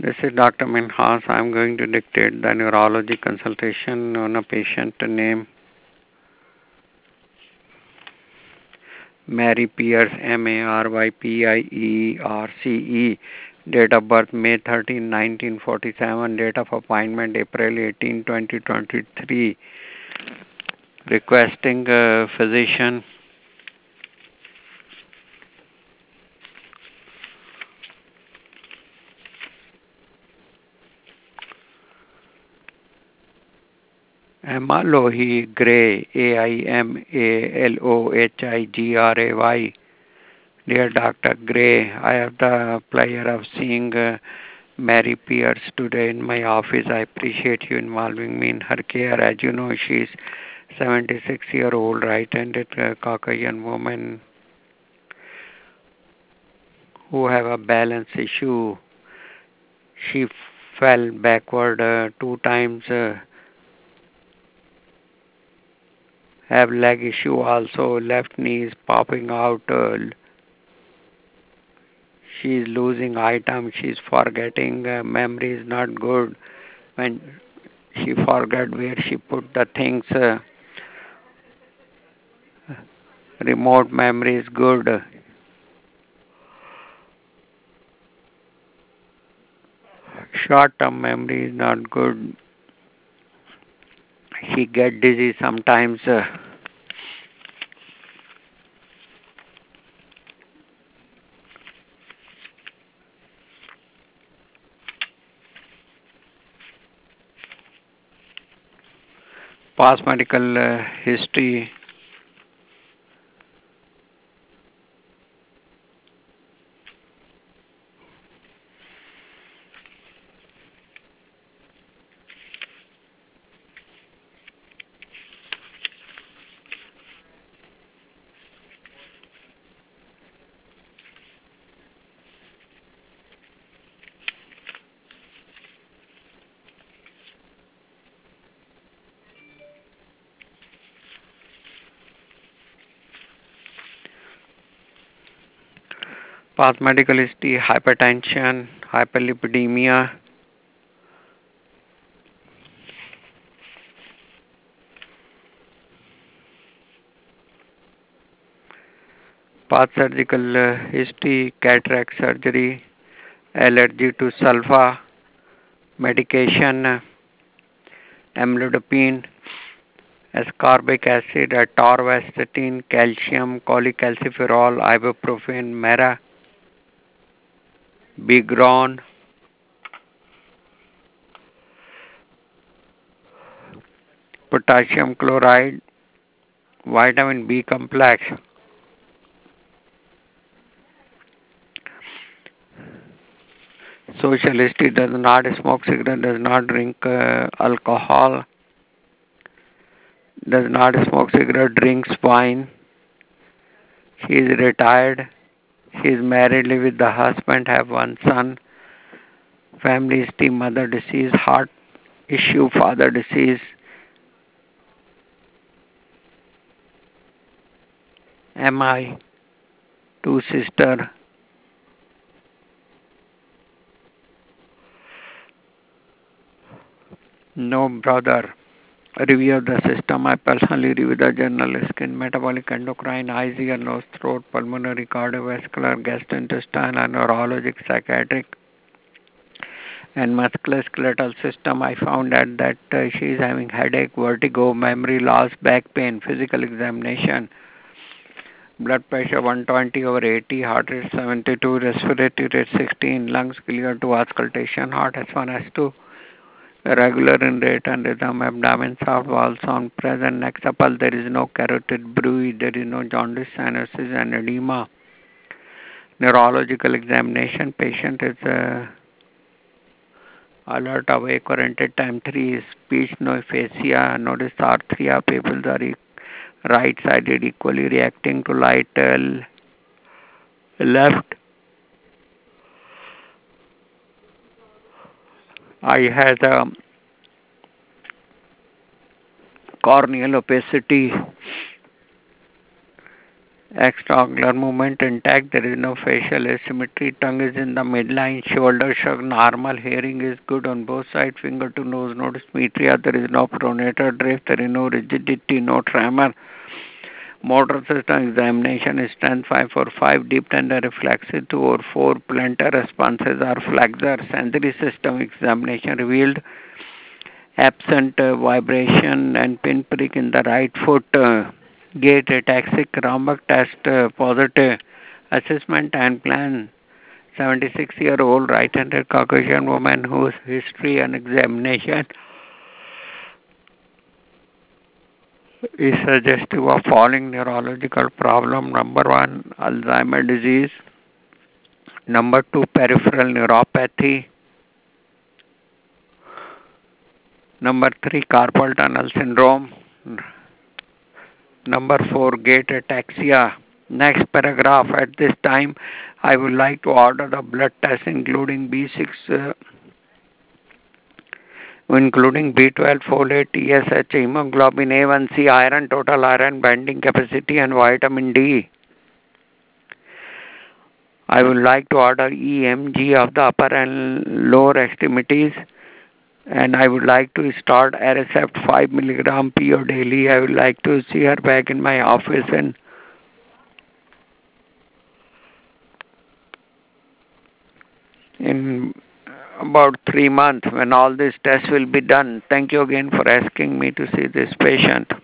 This is Dr. Minhas. I'm going to dictate the neurology consultation on a patient named Mary Pierce, Marypierce. Date of birth May 13, 1947. Date of appointment April 18, 2023. Requesting physician Emma Lohi Gray, AIMALOHIGRAY. Dear Dr. Gray, I have the pleasure of seeing Mary Pierce today in my office. I appreciate you involving me in her care. As you know, she is 76-year-old right-handed Caucasian woman who have a balance issue. She fell backward 2 times. Have leg issue also. Left knee is popping out. She is losing items. She is forgetting. Memory is not good. When she forgot where she put the things. Remote memory is good. Short-term memory is not good. She get dizzy sometimes. Past medical history. Past medical history, hypertension, hyperlipidemia, past surgical history, cataract surgery, allergy to sulfa, medication, amlodipine, ascorbic acid, atorvastatin, calcium, cholecalciferol, ibuprofen, mera, bigron, potassium chloride, vitamin B complex. Social history: does not smoke cigarette, does not drink alcohol, does not smoke cigarette, drinks wine. She is retired. She is married, live with the husband, have one son. Family history: mother deceased, heart issue, father deceased. MI, two sister. No brother. Review of the system. I personally review the journal: skin, metabolic, endocrine, eyes, ear, nose, throat, pulmonary, cardiovascular, gastrointestinal, neurologic, psychiatric, and musculoskeletal system. I found out that she is having headache, vertigo, memory loss, back pain. Physical examination: blood pressure 120 over 80, heart rate 72, respiratory rate 16, lungs clear to auscultation, heart S1, S2, regular in rate and rhythm, abdomen soft, wall sound present, neck supple, there is no carotid bruit, there is no jaundice, cyanosis, and edema. Neurological examination: patient is alert, awake, oriented, time 3, speech, no aphasia, no dysarthria, pupils are right-sided, equally reacting to light, left eye has a corneal opacity, Extraocular movement intact. There is no facial asymmetry. Tongue is in the midline. Shoulder shrug normal. Hearing is good on both sides. Finger to nose, no dysmetria. There is no pronator drift. There is no rigidity, no tremor. Motor system examination is strength 545. Deep tender reflexive 2 or 4. Plantar responses are flexor. Sensory system examination revealed absent vibration and pinprick in the right foot. Gait ataxic Rambach test positive. Assessment and plan 76-year-old right-handed Caucasian woman whose history and examination is suggestive of following neurological problem. Number 1, Alzheimer's disease. Number 2, peripheral neuropathy. Number 3, carpal tunnel syndrome. Number 4, gait ataxia. Next paragraph. At this time, I would like to order the blood test including B6, including B12, folate, TSH, hemoglobin A1C, iron, total iron binding capacity, and vitamin D. I would like to order EMG of the upper and lower extremities, and I would like to start Aricept 5 milligram PO daily. I would like to see her back in my office in about 3 months when all these tests will be done. Thank you again for asking me to see this patient.